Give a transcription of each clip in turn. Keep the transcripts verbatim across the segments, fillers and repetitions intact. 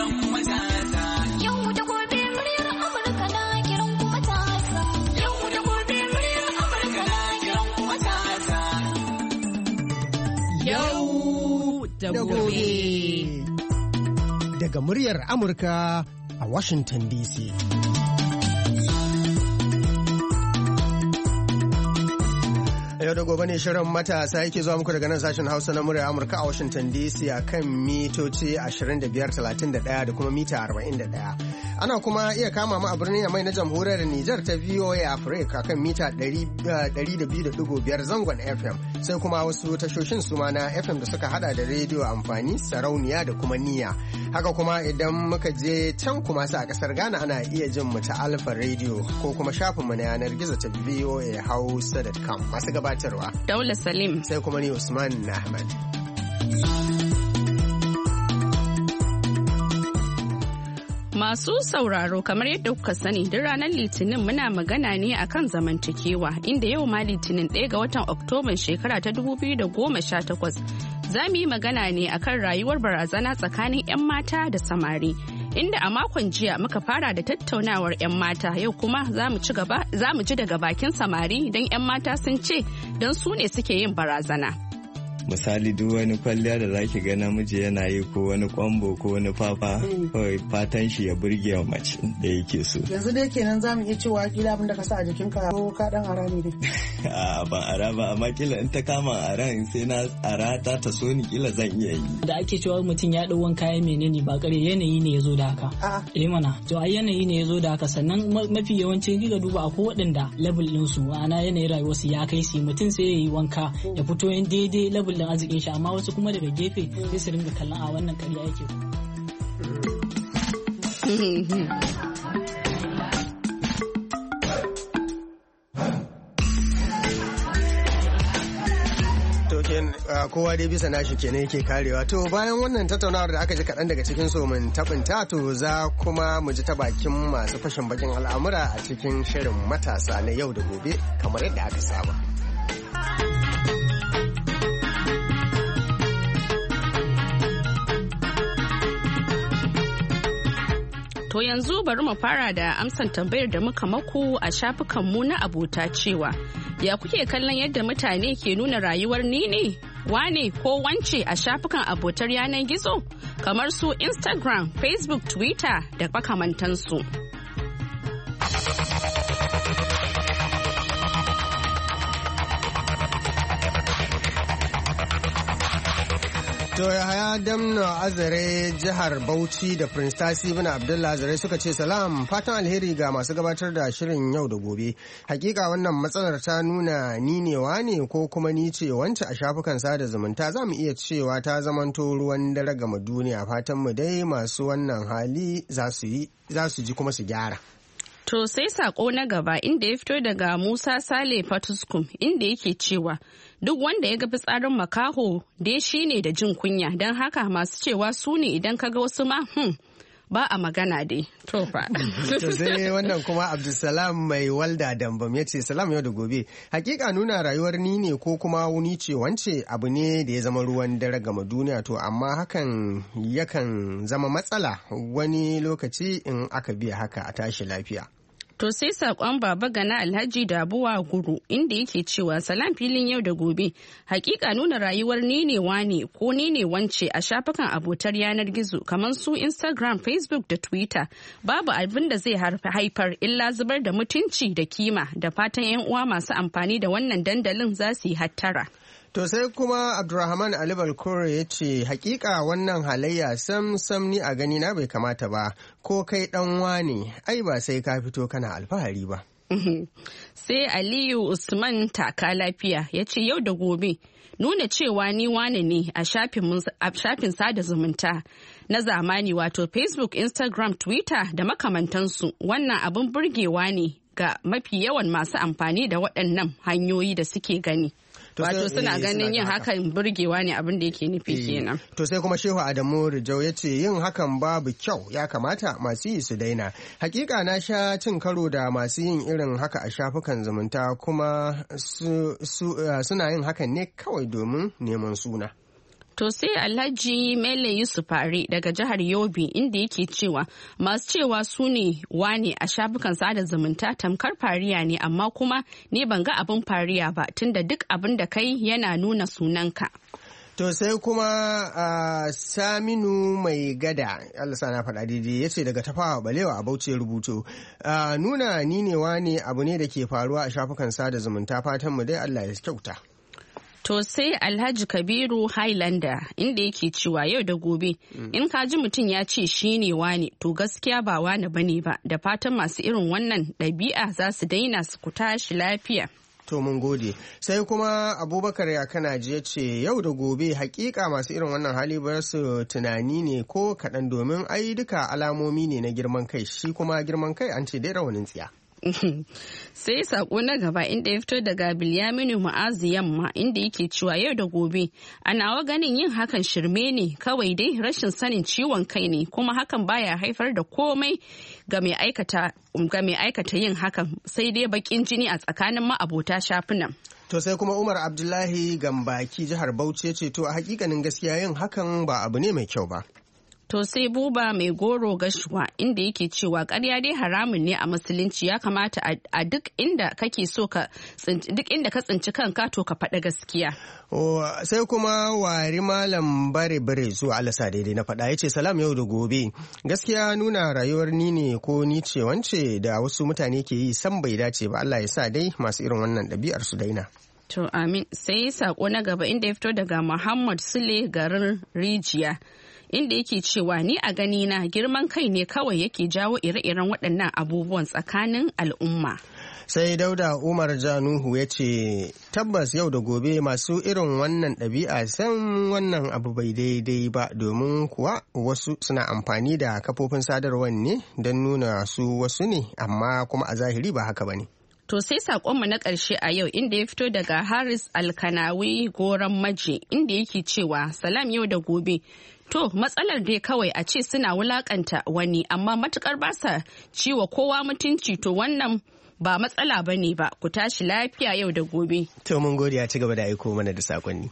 da gobe. Daga muryar Amurka a Washington D C. Yau da gobe ne shirin matasa yake zuwa muku daga nan sashen Hausa na muryar Amurka a Washington D C a kan mitoci ashirin da biyar, talatin da ɗaya da kuma mita arba'in da ɗaya. Ana kuma iya kama mu a birnin Yamai na jamhuriyar Nijar ta V O A Africa kan mita ɗari da biyu da ɗigo biyar zangon F M, sai kuma wasu tashoshin suma na F M da suka hada da rediyo amfani, sarauniya da kuma niyya. Haka kuma idan muka je can kuma sa a kasar Ghana ana iya jin mu ta Alpha Radio ko kuma shafinmu na yanar gizo ta V O A Hausa dot com. Masu gabatarwa Daula Salim sai kuma ni Usman Ahmad. Masu sauraro, kamar yadda kuka sani duk ranar Litinin muna magana ne akan zamantakewa, inda yau ma Litinin ɗaya ga watan Oktoban shekara ta dubu biyu da goma sha takwas za mu yi magana ne akan rayuwar barazana tsakanin 'yan mata da samari. Inda a makon jiya muka fara da tattaunawar 'yan mata, yau kuma za mu ji daga bakin samari don 'yan mata sun ce don su ne suke yin barazana. Misali duk wani kwalliya da zaki ga namiji yana yi ko wani kwambo ko wani fafa, kawai fatan shi ya burge wa mace da yake so. Yanzu dai kenan za mu iya cewa kila abin da ka sa a jikinka ko ka dan ara ne dai. A ban ara ba, amma kila in ta kama ara in sai na ara ta ta so ni kila zan iya yi. Da ake cewa mutum ya dau wanka ya menene ba kare, yanayi ne ya zo da haka. Eh mana, to ai yanayi ne ya zo da haka, sannan mafi yawancin kika duba akwai waɗanda level din su ana yanayin rayuwarsu ya kai su, mutum sai ya yi wanka ya fito yin daidai level din arzikin shi, amma wasu kuma daga gefe sai su ringa kallon a wannan ƙarya yake. Kowa dai bisa nashi kenan yake karewa. To bayan wannan tattaunawar da aka ji kaɗan daga cikin so mun tabinta, to za kuma mu ji ta bakin masu fashin bakin al'amura a cikin shirin matasa na yau da gobe kamar yadda aka saba. To yanzu bari mu fara da amsan tambayar da muka maku a shafukanmu na abota cewa ya kuke kallon yadda mutane ke nuna rayuwar ni ne, wane ko wance a shafukan abotar yanar gizo kamar su Instagram, Facebook, Twitter da makamantansu. To Yahaya Damna Azare jihar Bauchi da Prince Tasi bin Abdullah Azare suka ce salam, fatan alheri ga masu gabatar da shirin yau da gobe. Hakika wannan matsalar ta nuna ni ne wane ko kuma ni ce wance a shafukan sada zumunta, za mu iya cewa ta zamanto ruwan dare gama duniya. Fatan mu dai masu wannan hali za su yi za su ji kuma su gyara. To sai sako na gaba inda ya fito daga Musa Sale Fatuskum inda yake cewa duk wanda ya ga fitsarin makaho dai shi ne da jin kunya, don haka masu cewa su ne idan ka ga wasu ma hmm, ba a magana dai. To fa. To sai wannan kuma Abdulsalam mai walda Dambam ya ce salam yau da gobe. Hakika nuna rayuwar ni ne ko kuma wuni ce wance abu ne da ya zama ruwan dare gama duniya, to amma hakan yakan zama matsala wani lokaci in aka biya haka a tashi lafiya. To sai saƙon Baba Gana Alhaji Dabuwa Guru inda yake cewa salam filin yau da gobe. Hakika nuna rayuwar ni ne wane ko ni ne wance a shafukan abotar yanar gizo kamar su Instagram, Facebook da Twitter babu abin da zai haifar illa zubar da mutunci da kima, da fatan 'yan uwa masu amfani da wannan dandalin za su yi hattara. To sai kuma Abdulrahman Ali Balkore ya ce hakika wannan halayya sam sam ni a gani na bai kamata ba, ko kai dan wane ai ba sai ka fito kana alfahari ba. Sai Aliyu Usman Taka Lafiya ya ce yau da gobe nuna cewa ni wane ne a shafin sada zumunta na zamani wato Facebook, Instagram, Twitter da makamantansu wannan abin burgewa ne ga mafi yawan masu amfani da waɗannan hanyoyi da suke gani. Wato suna ganin yin hakan burgewa ne abin da yake nufi kenan. To sai kuma Shehu Adamu Rijau ya ce yin hakan babu kyau, ya kamata masu yi su daina. Hakika na sha cin karo da masu yin irin haka a shafukan zumunta kuma su, su, uh, suna yin hakan ne kawai domin neman suna. To sai Alhaji Mele Yusufari daga jihar Yobe inda yake cewa masu cewa su ne wane a shafukan sada zumunta tamkar fariya ne amma kuma ni ban ga abin fariya ba tunda duk abin da kai yana nuna sunanka. To sai kuma uh, Saminu mai gada Allah sana faɗa daidai ya ce daga tafawa balewa a Bauchi rubutu uh, nuna ni ne wane abu ne da ke faruwa a shafukan sada zumunta fatan mu dai Allah ya kyauta. To sai Alhaji Kabiru Highlander inda yake cewa yau da gobe mm. in ka ji mutum ya ce shi ne wane to gaskiya ba wane bane ba da fatan masu irin wannan ɗabi'a za su daina su ku tashi lafiya. To mun gode. Sai kuma Abubakar ya kana je ce yau da gobe hakika masu irin wannan hali ba su tunani ne ko kaɗan domin ai duka alamomi ne na girman kai shi kuma girman kai an ce dai rawanin tsiya. Sai sako na gaba inda ya fito daga Bilyaminu Mu'azu Yamma inda yake cewa yau da gobe a nawa ganin yin hakan shirme ne kawai dai rashin sanin ciwon kai ne kuma hakan baya haifar da komai ga mai aikata ga mai aikata yin hakan sai dai bakin jini a tsakanin ma'abota shafunan. To sai kuma Umar Abdullahi Gambaki jihar Bauchi ce to a hakikanin gaskiya yin hakan ba abu ne mai kyau ba. To sai Buba mai goro gashuwa inda yake cewa ƙarya dai haramun ne a musulunci ya kamata a duk inda kake so ka duk inda ka tsinci kanka to ka faɗa gaskiya. Sai kuma wari malam bare bare zuwa alasa daidai na faɗa yace salam yau da gobe gaskiya nuna rayuwar ni ne ko ni ce wance da wasu mutane ke yi san bai dace ba Allah ya sa dai masu irin wannan ɗabi'ar su daina. To amin. Sai sako na gaba inda ya fito daga Muhammad Sule garin Rijiya. Inda yake cewa ni a gani na girman kai ne kawai yake jawo ire-iren waɗannan abubuwan tsakanin al'umma. Sai Dauda Umar Januhu ya ce tabbas yau da gobe masu irin wannan ɗabi'a san wannan abu bai daidai ba domin kuwa wasu suna amfani da kafofin sadarwar ne don nuna su wasu ne amma kuma a zahiri ba haka ba ne. To sai saƙonmu na ƙarshe a yau inda ya fito daga Haris Alkanawi Goran Maje inda yake cewa salam yau da gobe. To matsalar dai kawai a ce suna wulakanta wani amma matukar ba sa ciwa kowa mutunci to wannan ba matsala ba ne ba ku tashi lafiya yau da gobe. To mun gode ya ci gaba da aiko mana da sakonni.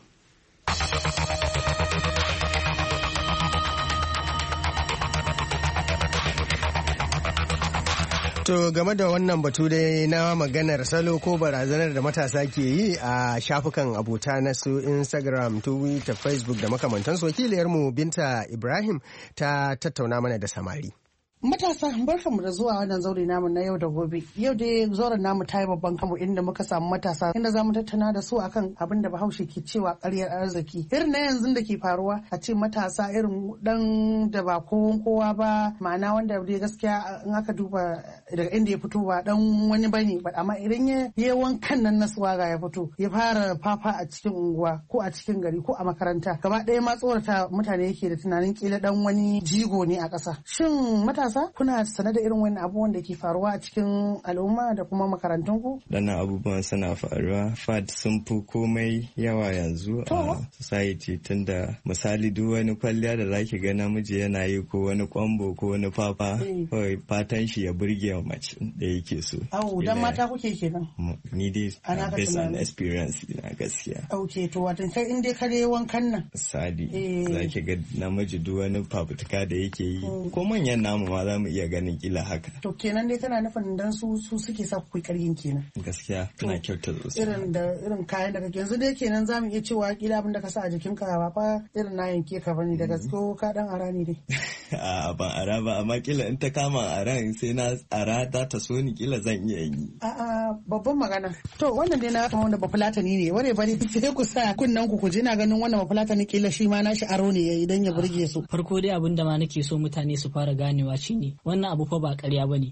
To game da wannan batu dai na maganar salo ko barazanar da matasa ke yi a shafukan abota na su Instagram, Twitter, Facebook da makamantansu wakiliyarmu Binta Ibrahim ta tattauna mana da samari. Matasa barkanmu da zuwa wannan zaure namu na yau da gobe. Yau dai zauren namu ta yi babban kamu inda muka samu matasa inda za mu tattauna da su akan abin da Bahaushe ke cewa ƙaryar arziki. Irin na yanzu da ke faruwa a ce matasa irin dan da ba kowan kowa ba ma'ana wanda dai gaskiya in aka duba daga inda ya fito ba dan wani bane ba amma idan ya yi wankan nan na suwaga ya fito ya fara fafa a cikin unguwa ko a cikin gari ko a makaranta gaba ɗaya ma tsorata mutane yake da tunanin kila dan wani jigo ne a ƙasa. Shin matasa kuna sane da irin wani abubuwan da ke faruwa a cikin al'umma da kuma makarantunku? Dana abubuwan suna faruwa fad sun fi komai yawa yanzu a society tunda misali duk wani kwalliya da zaki ga namiji yana yi ko wani kwambo ko wani fafa kawai fatan shi ya burge wa mace da yake so. Au dan mata kuke kenan? Ni dai based on experience na gaskiya. Ok to watan kai in dai kare wankan nan. Misali zaki ga namiji duk wani fafutuka da yake yi ko manyan namu ma za mu iya ganin kila haka. To kenan dai kana nufin dan su su suke sa ku karyin kenan. Gaskiya kana kyauta sosai. Irin da irin kayan da kake yanzu dai kenan za mu iya cewa kila abin da ka sa a jikinka ba fa irin na yanke ka bane da gaske ka dan ara ne dai. A ban ara ba amma kila in ta kama aran sai na ara ta ta so ni kila zan iya yi. A a babban magana. To wannan dai na kama wanda bafulatani ne ware bari sai ku sa kunnan ku ku ji na ganin wannan bafulatani kila shi ma nashi aro ne yayi dan ya burge su. Farko dai abin da ma nake so mutane su fara ganewa shine wannan abu fa ba ƙarya bane.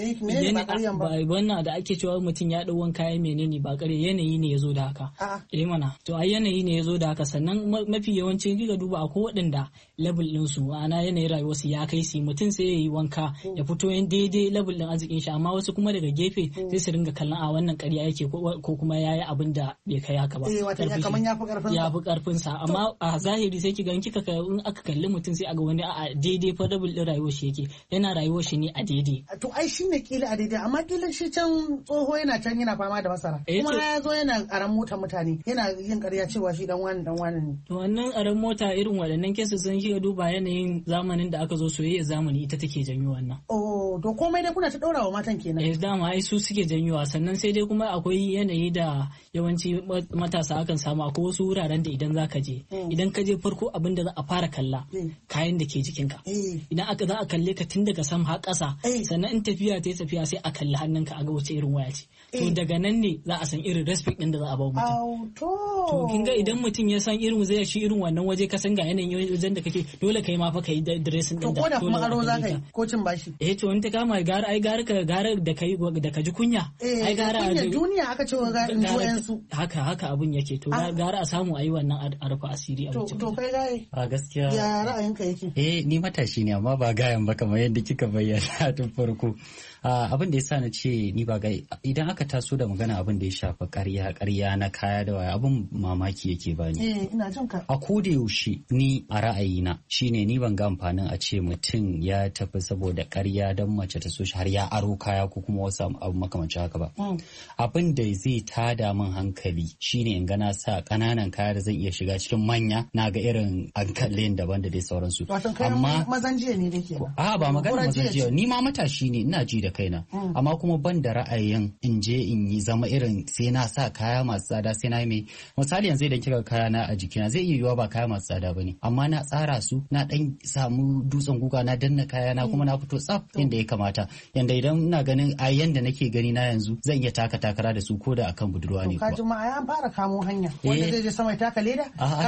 Wannan da ake cewa mutum ya ɗau wanka ya menene ba ƙarya yanayi ne ya zo da haka. Eh mana to ai yanayi ne ya zo da haka sannan mafi yawancin kika duba akwai waɗanda level ɗin su ana yanayin rayuwarsu ya kai su mutum sai ya yi wanka ya fito yan daidai level din arzikin shi amma wasu kuma daga gefe sai su ringa kallon a wannan ƙarya yake ko kuma yayi abin da bai kai haka ba ya fi karfin sa amma a zahiri sai ki ga in kika in aka kalli mutum sai a ga wani a daidai fa level din rayuwar shi yake yana rayuwar shi ne a daidai to ai shine kila a daidai amma kila shi can tsoho yana can yana fama da masara kuma ya zo yana aran mota mutane yana yin ƙarya cewa shi dan wani dan wani ne to wannan aran mota irin waɗannan kesu sun kika duba yanayin zamanin da aka zo soyayya zamani ita take janyo wannan oh to komai dai kuna ta daura wa matan kenan eh dama ai su suke janyowa sannan sai dai kuma akwai yanayi da yawanci matasa akan samu akwai wasu wuraren da idan zaka je idan ka je farko abin da za a fara kalla kayan da ke jikinka idan aka za a kalle ka tun daga sama har ƙasa sannan in tafiya ta yi tafiya sai a kalli hannunka a ga wace irin waya ce to daga nan ne za a san irin respect din da za a ba mutum to kin ga idan mutum ya san irin zai shi irin wannan waje ka san ga yanayin wajen da kake dole kai ma fa kai dressing din da to ko da kuma aro za ka yi ko cin bashi eh to in ta kama gara ai gara ka gara da kai da ka ji kunya ai gara kunya duniya aka ce wa ga injoyan su haka haka abun yake to gara a samu ayi wannan a rufa asiri a wuce to kai gai a gaskiya ya ra'ayinka yake eh ni matashi ne amma ba gayan ba kamar yadda kika bayyana tun farko abin da yasa na ce ni ba gai idan aka taso da magana abin da ya shafa ƙarya ƙarya na kaya da waya abin mamaki yake bani eh ina jin ka a koda yaushe ni a ra'ayina shine ni ban ga amfanin a ce mutum ya tafi saboda ƙarya dan mace ta so shi har ya aro kaya ko kuma wasu abu makamancin haka ba abin da zai tada min hankali shine in ga na sa ƙananan kaya da zan iya shiga cikin manya na ga irin ankallin daban da dai sauransu amma mazan jiya ne dake a ba magana mazan jiya ni ma matashi ne ina ji da kaina amma kuma ban da ra'ayin in je in yi zama irin sai na sa kaya masu tsada sai na yi mai misali yanzu idan kika kaya na a jikina zai iya yiwuwa ba kaya masu tsada bane amma na tsara su na dan samu dutsen guga na danna kaya na kuma na fito tsaf inda ya kamata yanda idan ina ganin a yanda nake gani na yanzu zan iya taka takara da su koda akan budurwa ne kuwa ka jima an fara kamo hanya wanda zai je sama ya taka leda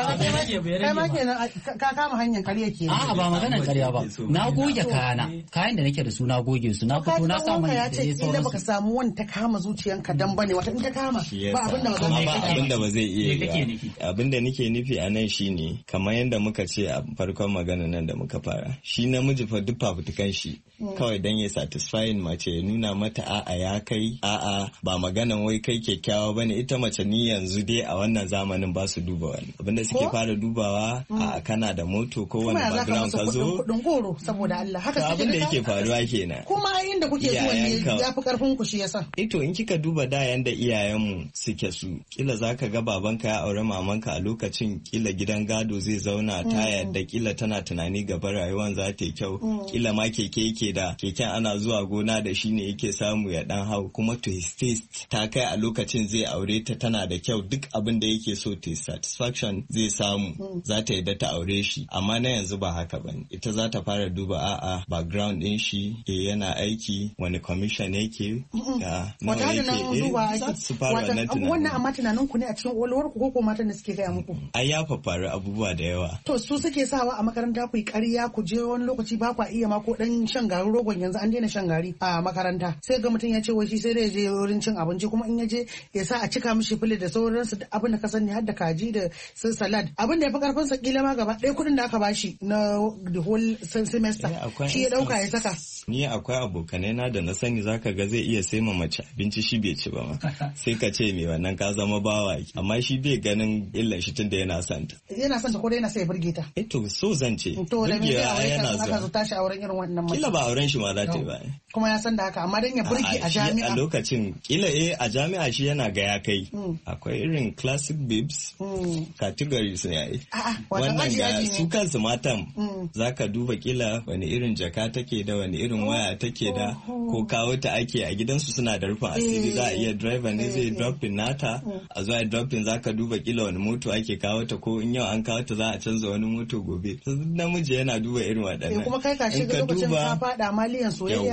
kai ma kenan ka kama hanyar ƙarya kenan a'a ba maganar ƙarya ba na goge kayana kayan da nake da su na goge su na fito na samu ya ce illa baka samu wani ta kama zuciyanka dan bane wata in ta kama ba abin da ba abin da ba zai iya yi abin da nake nufi a nan shine kamar yadda muka ce a farkon magana nan da muka fara shi namiji fa duk fafutukan shi kawai dan ya satisfying mace ya nuna mata a'a ya kai a'a ba maganan wai kai kyakkyawa bane ita mace ni yanzu dai a wannan zamanin ba su duba wani abinda suke fara dubawa a kana da moto ko wani background ka zo kudin goro saboda Allah haka suke abin da yake faruwa kenan kuma inda kuke zuwa ne yafi karfin ku shi yasa ito in kika duba da yanda iyayenmu suke su kila zaka ga babanka ya aure mamanka a lokacin kila gidan gado zai zauna ta yadda kila tana tunani gaba rayuwar za ta yi kyau kila ma keke yake da keken ana zuwa gona da shi ne yake samu ya dan hau kuma to his taste ta kai a lokacin zai aure ta tana da kyau duk abin da yake so ta satisfaction zai samu za ta yadda ta aure shi amma na yanzu ba haka bane ita za ta fara duba a'a background din shi eh yana aiki wani commission yake ga nawa yake su fara wannan tunanin wannan amma tunanin ku ne a cikin walwar ku ko matan da suke gaya muku ai ya faru abubuwa da yawa to su suke sawa a makaranta ku yi ƙarya ku je wani lokaci ba ku iya ma ko dan shan garin rogon yanzu an daina shan gari a makaranta sai ga mutum ya ce wai shi sai dai je wurin cin abinci kuma in ya je ya sa a cika mishi fili da sauransu da abin da ka sani har da kaji da sun salad abin da ya fi karfin sa kila ma gaba ɗaya kuɗin da aka bashi na the whole semester shi ya dauka ya saka ni akwai abokanai na da na sani zaka ga zai iya sai ma mace abinci shi bai ci ba ma sai ka ce me wannan ka zama bawa amma shi bai ganin illan shi tunda yana son ta yana son ta ko dai yana sai burge ta eh to so zan ce to da me yana zuwa zo tashi auren irin wannan mace kila ba auren shi ma za ta yi ba kuma ya san da haka amma dan ya burge a jami'a a lokacin kila eh a jami'a shi yana ga ya kai akwai irin classic babes categories ne ai wannan ga su kansu matan zaka duba kila wani irin jaka take da wani irin waya take da ko kawo ta ake a gidansu suna da rufin asiri za a iya driver ne zai dropping nata a zuwa dropping zaka duba kila wani moto ake kawo ta ko in yau an kawo ta za a canza wani moto gobe namiji yana duba irin waɗannan kuma kai ka shiga lokacin ka fada maliyan soyayya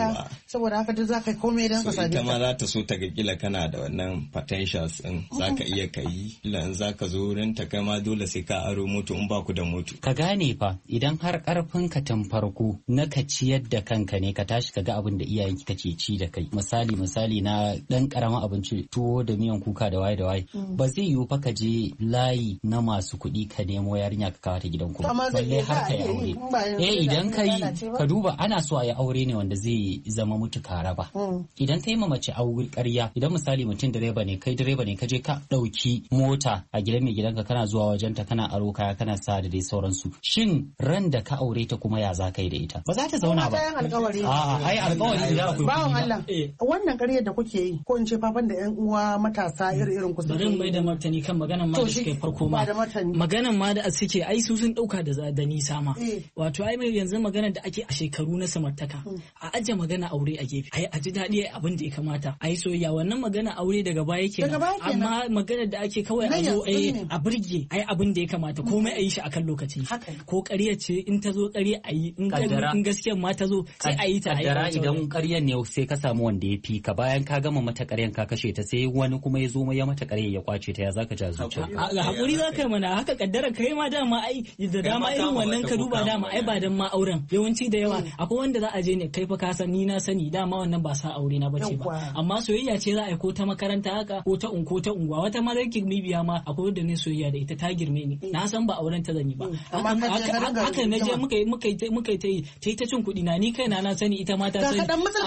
saboda haka duk zaka komai dan ka sani ita ma za ta so ta ga kila kana da wannan potentials din zaka iya kai kila in zaka zo wurin ta kai ma dole sai ka aro moto in ba ku da moto ka gane fa idan har karfin ka tun farko na ka ciyar da kanka ne ka tashi ka ga abin da iyayenki kake ci da kai misali misali na dan karamin abinci tuwo da miyan kuka da waye da waye ba zai yiwu fa ka je layi na masu kuɗi ka nemo yarinya ka kawo ta gidan ku balle har ka yi aure eh idan ka yi ka duba ana so a yi aure ne wanda zai zama mutu kara ba idan ka yi ma mace aure ƙarya idan misali mutum direba ne kai direba ne ka je ka ɗauki mota a gidan mai gidanka kana zuwa wajen ta kana aro kaya kana sa da dai sauransu shin ran da ka aure ta kuma ya za ka yi da ita ba za ta zauna ba a'a ai alƙawari da ku bawon Allah wannan ƙaryar da kuke yi ko in ce fafan da ƴan uwa matasa irin ku bari mai da martani kan maganan ma da suke farko ma maganan ma da suke ai su sun dauka da da nisa ma wato ai mai yanzu maganar da ake a shekaru na samartaka a aje magana aure a gefe ai a ji daɗi abin da ya kamata ai soyayya wannan magana aure daga baya yake amma maganar da ake kawai a zo a burge ai abin da ya kamata komai a yi shi akan lokaci ko ƙarya ce in ta zo ƙarya a yi in gaskiyar ma ta zo sai a yi ta kaddara idan ƙaryar ne sai ka samu wanda ya fi ka bayan ka gama mata ƙaryan ka kashe ta sai wani kuma ya zo ya mata ƙarya ya kwace ta ya zaka ja zuciya hakuri zaka mana haka kaddara kai ma dama ai da dama irin wannan ka duba dama ai ba dan ma auren yawanci da yawa akwai wanda za a je ne kai fa ka san ni na sani dama wannan ba sa aure na bace ba amma soyayya ce za a yi ko ta makaranta haka ko ta unko ta unguwa wata ma zai bibiya ma akwai wanda ne soyayya da ita ta girme ni na san ba auren ta zanyi ba haka na je muka muka muka ta yi ta yi ta cin kuɗi na ni kai na na sani ita ma ta sani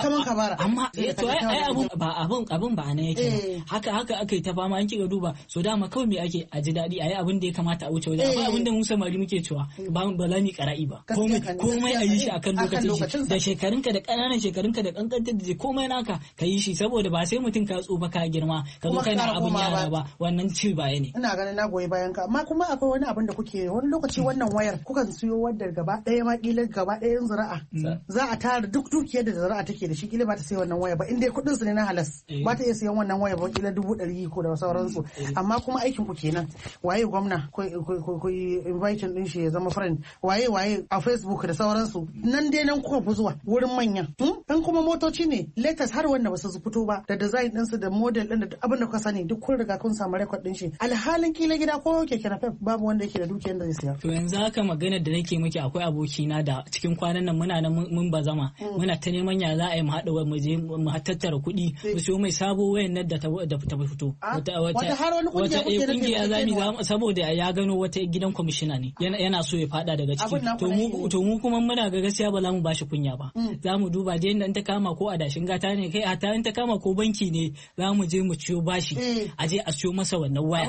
amma to ai abun ba abun abun ba nan yake haka haka aka yi ta fama an kiga duba so dama kawai me ake a ji daɗi a yi abin da ya kamata a wuce wajen akwai abin da mu samari muke cewa ba ba za mu kara'i ba komai komai a yi shi akan lokacin da shekarunka da ƙananan shekarunka da kankanta da komai naka ka yi shi saboda ba sai mutum ka tsufa ka girma ka zo kana abun yara ba wannan ci baya ne ina ganin na goyi bayan ka amma kuma akwai wani abin da kuke wani lokaci wannan wayar kukan siyo wadda gaba ɗaya ma kila gaba ɗayan zira'a za a tara duk dukiyar da zira'a take da shi kila ba ta sai wannan waya ba inda kuɗin su ne na halas ba ta iya siyan wannan waya ba kila dubu ɗari ko da sauransu amma kuma aikin ku kenan waye gwamna ko inviting din shi ya zama friend waye waye a Facebook da sauransu nan dai nan kuka fi zuwa wurin manya dan kuma motoci ne latest har wanda ba su fito ba da design din su da model din da abin da kuka sani duk kun riga kun samu record din shi alhalin kila gida ko keke na babu wanda yake da dukiyar da zai siya to yanzu haka maganar da nake miki akwai aboki na da cikin kwanan nan muna nan mun bazama muna ta neman ya za a yi mu haɗa mu je mu tattara kuɗi mu siyo mai sabo wayan nan da ta fito wata har wani kungiya zami saboda ya gano wata gidan kwamishina ne yana so ya fada daga ciki to mu to mu kuma muna ga gaskiya ba za mu bashi kunya ba za mu duba da yanda ta kama ko a dashin gata ne kai a ta ta kama ko banki ne za mu je mu ciyo bashi a je a siyo masa wannan waya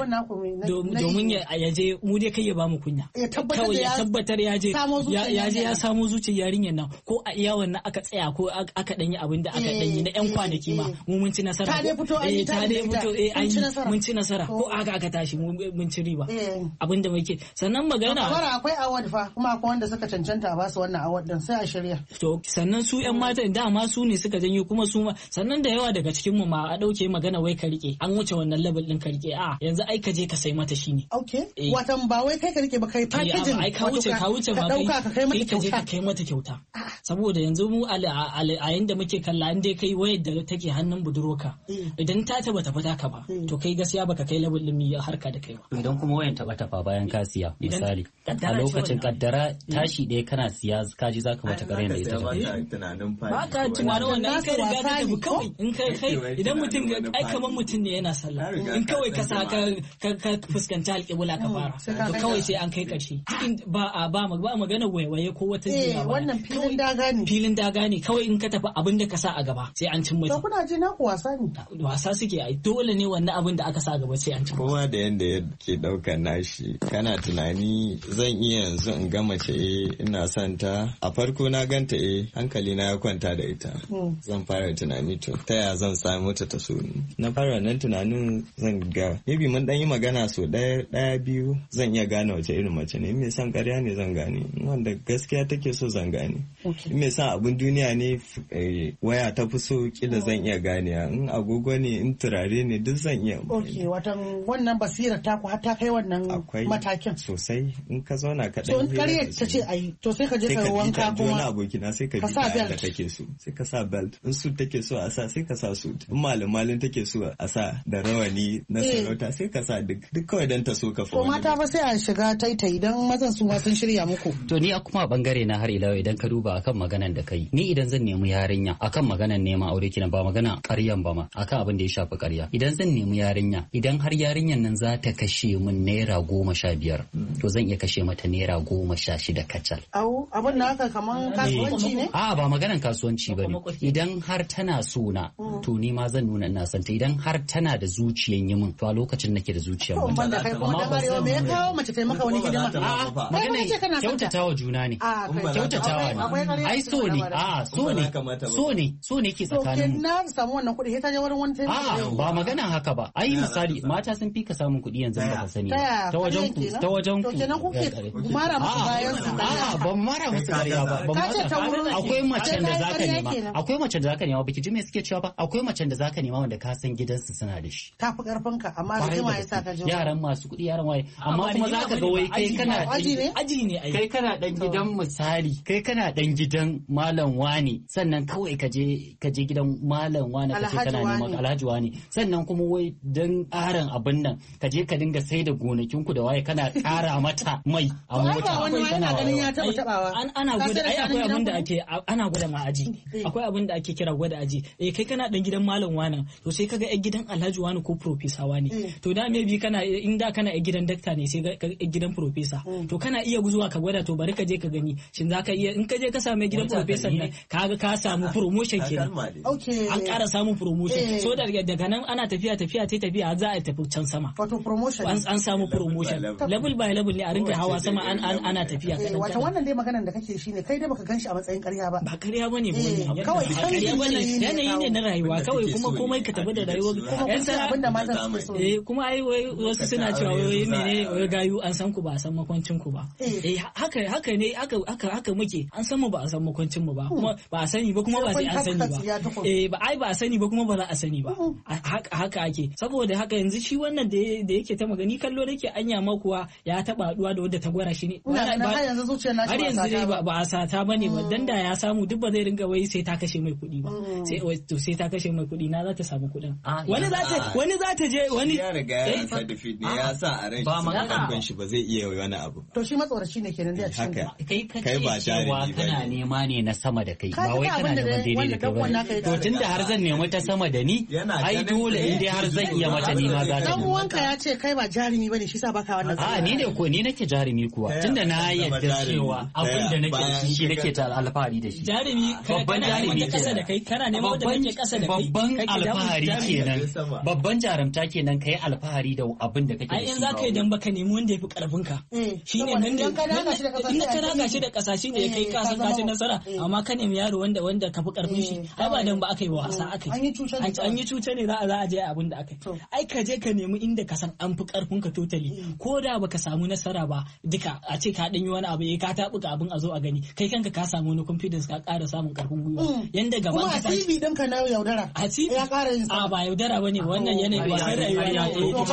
domin ya je mu dai kai ya ba mu kunya kawai ya tabbatar ya je ya je ya samu zuciyar yarinyar nan ko a iya wannan aka tsaya ko aka danyi abin da aka danyi na yan kwanaki ma mu mun ci nasara ta dai fito eh ta dai fito eh mun ci nasara ko aka aka tashi mun ci riba abin da muke sannan magana akwai award fa kuma akwai wanda suka cancanta a basu wannan award din sai a shirya to sannan su yan matan dama su ne suka janyo kuma su sannan da yawa daga cikin mu ma a dauke magana wai ka rike an wuce wannan level din ka rike a yanzu ai ka je ka sai mata shine okay watan ba wai kai ka rike ba kai packaging ai ka wuce ka wuce ma kai ka je ka kai mata kyauta saboda yanzu mu a yanda muke kalla an dai kai wayar da take hannun budurwarka idan ta taba ta fita ka ba to kai gaskiya baka kai level din mi harka da kai ba idan kuma wayan taba tafa bayan ka siya misali a lokacin kaddara tashi ɗaya kana siya kaji zaka mata karen da ita ba ka tunanin wannan kai riga ka tafi kawai in kai kai idan mutum ai kaman mutum ne yana sallah in kawai ka sa ka ka fuskanci alƙibla ka fara to kawai sai an kai ƙarshe ba a ba magana waiwaye ko wata jiya ba wannan filin daga ne filin daga ne kawai in ka tafi abin da ka sa a gaba sai an cin mutum to kuna ji na ku wasa ne wasa suke ai dole ne wannan abin da aka sa a gaba sai an cin kowa da yanda yake daukar nashi kana tunani zan iya yanzu in ga mace eh ina son ta a farko na ganta eh hankali na ya kwanta da ita zan fara tunani to ta ya zan samu ta ta so ni na fara nan tunanin zan ga maybe mun dan yi magana so daya daya biyu zan iya gane wace irin mace ne me san ƙarya ne zan gane wanda gaskiya take so zan gane in mai son abin duniya ne waya ta fi so kila zan iya ganewa, in agogo ne in turare ne duk zan iya. Ok, watan wannan basirar ta ku har ta kai wannan matakin. Sosai, in ka zauna ka dan hira. So in ta ce ayi to sai ka je ka wanka kuma. Wani abokina sai ka bi da take so, sai ka sa belt, in su take so a sa sai ka sa suit, in malin malin take so a sa da rawani na sarauta sai ka sa duk duk kawai dan ta so ka fa. To mata ba sai a shiga taitai dan mazan su ma sun shirya muku. To ni a kuma bangare na har ila idan ka duba akan maganan da kai, ni idan zan nemi yarinya akan maganan neman aure kina ba magana ƙaryan ba ma, akan abin da ya shafi ƙarya. Idan zan nemi yarinya, idan har yarinyan nan za ta kashe min naira goma sha biyar, to zan iya kashe mata naira goma sha shida kacal. Au, abin da haka kaman kasuwanci ne? A'a ba maganan kasuwanci ba ne. Idan har tana so na, to ni ma zan nuna ina son ta. Idan har tana da zuciyan yi min, to a lokacin nake da zuciyan mutum. Ban da kai kuma da arewa me ya kawo mace ta maka wani hidima? A'a maganan kyautatawa juna ne. Kyautatawa ne. Ai so ne. A'a so ne. So ne. So ne ke tsakanin. To na samu wannan kuɗi sai ta je wurin wani taimako. A'a ba maganan haka ba. Ai misali mata sun fi ka samun kuɗi yanzu ba ka sani. Ta wajen ku. Ta wajen ku. To kenan kuke mara musu bayan su. A'a ban mara musu ƙarya ba. Akwai macen da zaka nema. Akwai macen da zaka nema baki ji me suke cewa ba. Akwai macen da zaka nema wanda ka san gidansu suna da shi. Ta fi karfin ka amma rigima yasa ka je. Yaran masu kuɗi yaran waye. Amma kuma zaka ga wai kai kana aji ne aji ne ai. Kai kana dan gidan misali. Kai kana dan gidan malam wani sannan kawai ka je ka je gidan malam wani ka ce kana neman alhaji wani sannan kuma wai dan ƙaran abin nan ka je ka dinga sai da gonakin ku da waye kana ƙara mata mai a mota. Wani yana ganin ya taba tabawa. Ana gwada ai akwai abin da ake ana gwada ma aji. Akwai abin da ake kira gwada aji. Eh kai kana dan gidan malam wani to sai kaga yan gidan alhaji wani ko professor wani. To da maybe kana in da kana yan gidan dakta ne sai ga gidan professor. To kana iya guzuwa ka gwada to bari ka je ka gani shin zaka iya in ka je ka samu gidan professor nan kaga ka samu promotion kenan. Okay. An ƙara samun promotion. So daga nan ana tafiya tafiya ta tafiya za a tafi can sama. Wato promotion. An samu promotion. Level by level ne a rinka hawa sama an ana tafiya. Wato wannan dai maganar da kake shine kai dai baka ganshi a matsayin ƙarya ba. Ba ƙarya bane ba. Kawai ƙarya bane yanayi ne na rayuwa kawai kuma komai ka tafi da rayuwa. Yan sana abinda mata suke so. Eh kuma ai wasu suna cewa wai mene wai gayu an san ku ba a san makwancin ku ba. Eh haka haka ne haka haka haka muke an san mu ba a san makwancin mu ba kuma ba a sani ba kuma ba sai an sani ba. Eh ba ai ba a sani ba kuma ba za a sani ba. Haka ake saboda haka yanzu shi wannan da yake ta magani kallo nake anya ma kuwa ya taba haduwa da wadda ta gwara shi ne. Har yanzu zuciyar nashi har yanzu dai ba a sata bane ba dan da ya samu duk ba zai ringa wai sai ta kashe mai kuɗi ba. Sai to sai ta kashe mai kuɗi na za ta samu kuɗin. Wani za ta wani za ta je wani ya riga ya sa da fit ne ya sa a ran shi ban shi ba zai iya wani abu. To shi matsoraci ne kenan da cikin kai kai ba cewa kana nema ne na sama da kai ba wai kana neman daidai da kai ba. To tunda har zan nemi ta sama da ni ai dole in dai har zan iya mata ni ma za ta. Dan uwanka ya ce kai ba jarumi bane shi sa baka wannan. A ni ne ko ni nake jarumi kuwa tunda na yarda cewa abin da nake shi nake ta alfahari da shi. Jarumi babban jarumi kasa da kai kana neman wanda kake kasa da kai. Babban alfahari kenan. Babban jarumta kenan kai alfahari da abin da kake. Ai in zaka yi dan baka nemi wanda yafi karfin ka. Shine nan ne inda ka raga shi da kasa shine ya kai kasan ka ci nasara amma ka nemi yaro wanda wanda kafi karfin shi ai ba dan ba aka yi wasa aka yi. An yi cuce ne za a za a je abin da aka yi. Ai ka je ka nemi inda ka san an fi karfin ka totally ko da baka samu nasara ba duka a ce ka danyi wani abu eh ka tabuka abin a zo a gani kai kanka ka samu wani confidence ka ƙara samun karfin gwiwa yanda gaban ka kuma a T V ɗinka na yaudara a T V ya ƙara yin a ba yaudara bane wannan yanayi wasan rayuwa ne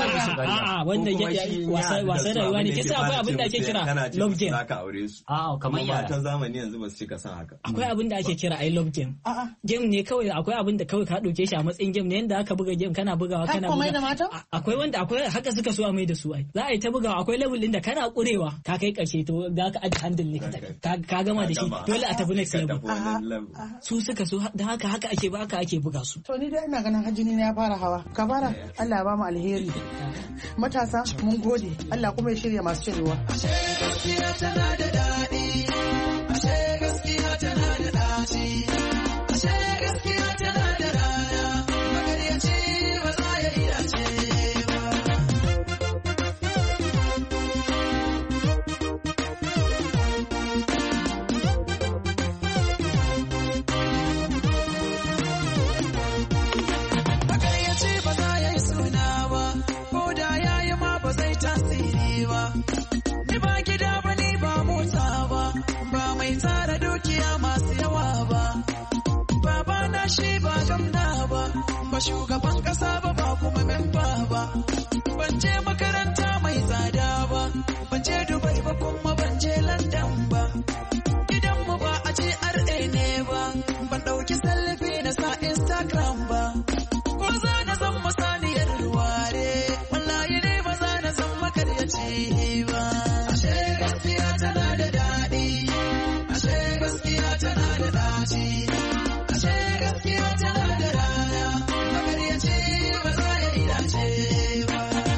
a wannan wasan rayuwa ne kisa akwai abin da ake kira love game a kamar ya ta zamani yanzu ba su cika san haka akwai abin da ake kira I love game game ne kawai akwai abin da kawai ka dauke shi a matsayin game ne yanda aka buga game kana bugawa kana bugawa akwai wanda akwai haka suka so a mai da su ai za a yi ta bugawa akwai level din da kana kurewa ka kai karshe to za ka aji handle ne ka gama da shi dole a tafi next level su suka so da haka haka ake ba haka ake buga su to ni dai ina ganin hajjini ne ya fara hawa ka fara Allah ya ba mu alheri matasa mun gode Allah kuma ya shirya masu cirewa ashe gaskiya tana da dadi ashe gaskiya tana da daci ashe gaskiya tana da rana magaryaci ba za ya yi dace ba ni ba gida ba ni ba motsa ba ba shugaban kasa ba ba kuma memba ba. Ban je makaranta mai tsada ba, ban je Dubai ba kuma ban je London ba. Gidanmu ba a G R A ne ba, ban ɗauki selfie na sa Instagram ba. Ko za na zan masaniyar ruware, wallahi ne ba za na zan makaryaci ba. Ashe gaskiya tana da daɗi, ashe gaskiya tana da ɗaci, ashe gaskiya tana da rana, makaryaci ba za ya yi dace ba.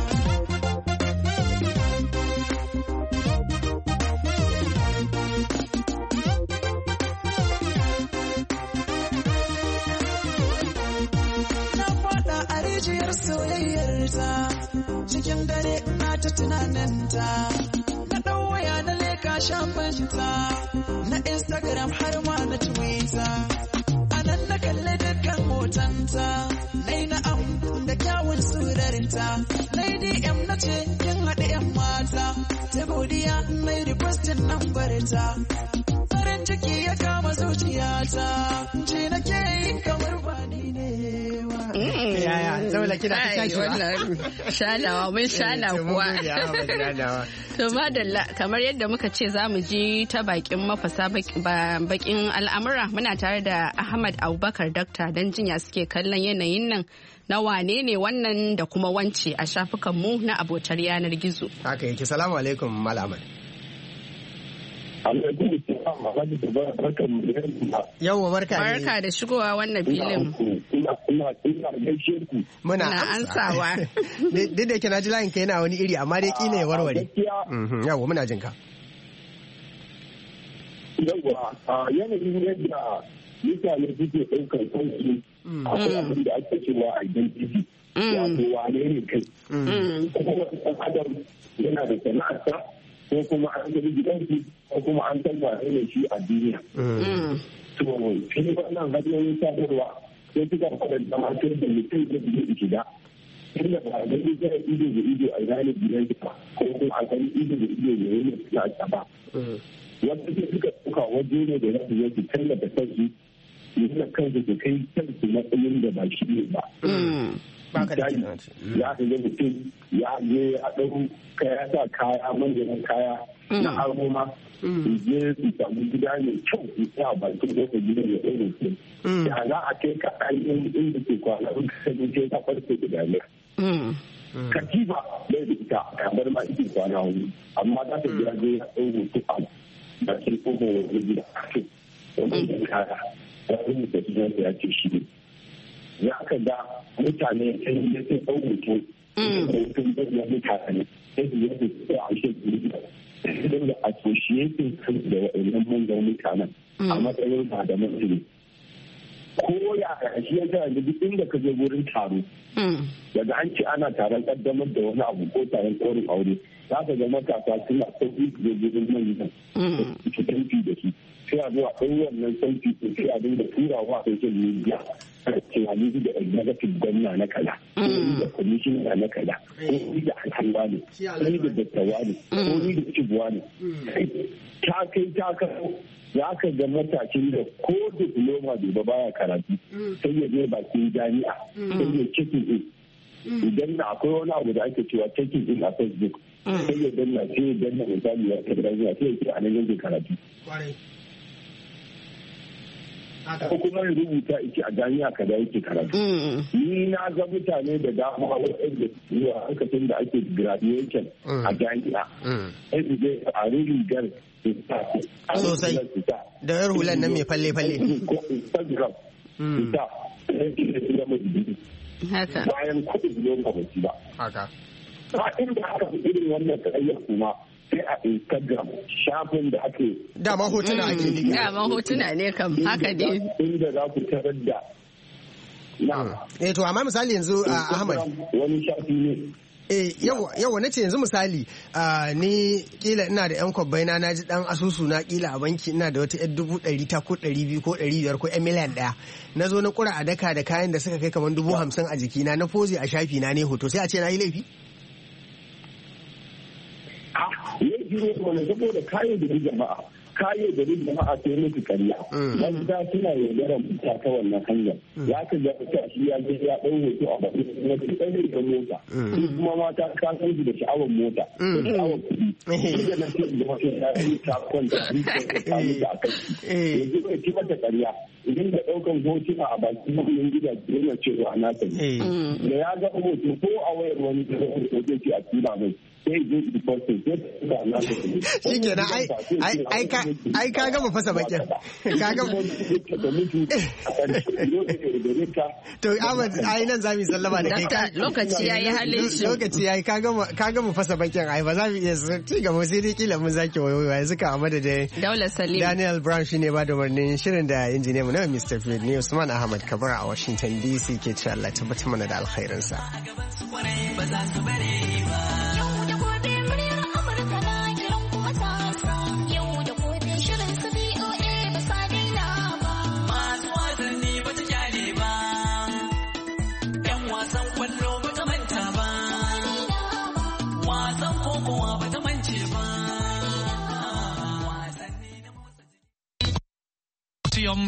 Soyayyarta cikin dare na ta tunaninta, na ɗau waya na leka shafinta na Instagram har ma na Twitter. A nan na kalli dukkan hotonta, na yi na'am da kyawun surarinta, na yi D M na ce yin haɗe 'yan mata, ta godiya na yi requestin nambarta. Farin ciki ya kama zuciyata, ce na ke yi kamar ba ni ne ba. Yaya, zaula kina ta tashi ba? Shanawa, mun shana kuwa. To madalla, kamar yadda muka ce za mu ji ta bakin mafasa bakin al'amura, muna tare da Ahmad Abubakar Dakta don jinya suke kallon yanayin nan na wane ne wannan da kuma wance a shafukanmu na abotar yanar gizo. Haka yake, salamu alaikum Malamai. Yawwa barka ne. Barka da shigowa wannan filin. Muna ansawa. Duk da yake na ji layin ka yana wani iri amma dai kila ya warware. Yawwa muna jin ka. Yawwa yanayin yadda mutane suke ɗaukar kansu akwai abin da ake cewa identity. Wato wane ne kai. Kuma ɗan adam yana da sana'arsa ko kuma an gani gidansu ko kuma an san wane ne shi a duniya. To shi wannan hanyoyin sadarwa sai suka faɗa da matar da mutum da zai shiga. Inda ba a gani zai ido da ido a gane gidan ba ko kuma a gani ido da ido da yana suna ba. Wanda sai suka ɗauka waje ne da zasu yi su tallata kansu yana kansu su kai kansu matsayin da ba shi ne ba. Misali, ya ka ga mutum ya je a ɗau kaya sa kaya manyan kaya na aroma je su samu gida mai kyau su sa bakin ƙofar gidan ya ɗaure su. Ya za a kai ka ainihin inda ke kwana in ka sani ke ta farko da damiya. Katifa bai da ita kamar ma ita kwana wani amma za ta biya je ya ɗaure su a bakin ƙofar wani gida a kai wani kaya ya rubuta gidan ya ce shi ne. Ya ka ga mutane sun yi sun ɗau hoto sun ɗauya mutane sai su yadda su ɗau a shekaru da da associating kan da wa'annan manyan mutanen a matsayin ba da mutum ko ya shi ya da duk inda ka je wurin taro daga an ce ana taron kaddamar da wani abu ko taron ɗaurin aure za ka ga matasa suna sauƙi su je wurin manyan su tafi da su sai a zuwa ɗau wannan sauƙi sai a dinga turawa a social media tunani da executive gwamna na kaza ko da commissioner na kaza ko da hankalwa ne ko da dattawa ne ko da cibuwa ne ta kai ta kawo za ka ga matakin da ko diploma bai ba baya karatu sai ya je bakin jami'a sai ya cikin in idan da akwai wani abu da ake cewa cikin in a facebook sai ya danna sai ya danna misali ya kadar zuwa sai ya ce a nan yanzu karatu ko kuma ya rubuta ike a jami'a kaza yake karatu. Ni na ga mutane da dama waɗanda zuwa lokacin da ake graduation a jami'a. Sai su je a rigar sosai da yar hulan nan mai falle-falle. Ko Instagram. Ita. Haka. Bayan kuɗin lokaci ba. Haka. Ba inda aka fi irin wannan tsayayyar kuma sai a Instagram shafin da ake dama hotuna ake nufi dama hotuna ne kam haka ne inda za ku tarar da na eh to amma misali yanzu Ahmad wani shafi ne eh yawa yawa nace yanzu misali ni kila ina da yan kwabbai na naji dan asusu na kila a banki ina da wata yar dubu ɗari ta ko ɗari biyu ko ɗari biyar ko yan miliyan ɗaya na zo na kura a daka da kayan da suka kai kamar dubu hamsin a jikina na foze a shafi na ne hoto sai a ce na yi laifi ya jiro wani saboda kayan da jama'a kayo da duk jama'a sai musu karya wanda suna yaudarar mutane ta wannan hanyar ya ka ga ta shi ya je ya ɗau hoto a bakin kuma ta ɗan da mota kuma mata ka san da sha'awar mota da sha'awar kuɗi da na ce da wata ya yi ta kwanta a rikin ta mutu a kai yanzu ka ci mata karya idan da ɗaukan hotuna a bakin mafiyan gidaje yana cewa na sani da ya ga hoto ko a wayar wani da hoto zai ce a tura mai sai zai yi postin sai ta na sani shi kenan ai ka gama fasa bakin ka gama to Ahmad ai nan zamu sallama da kai lokaci yayi halin shi lokaci yayi ka gama ka gama fasa bakin ai ba za mu iya ci gaba sai dai kila mun zaki wayo yanzu ka amma da Daula Salim Daniel Brown shine ba da umarnin shirin da injiniya mu na Mister Fred ne Usman Ahmad Kabara a Washington D C ke cewa Allah tabbatar mana da alkhairinsa.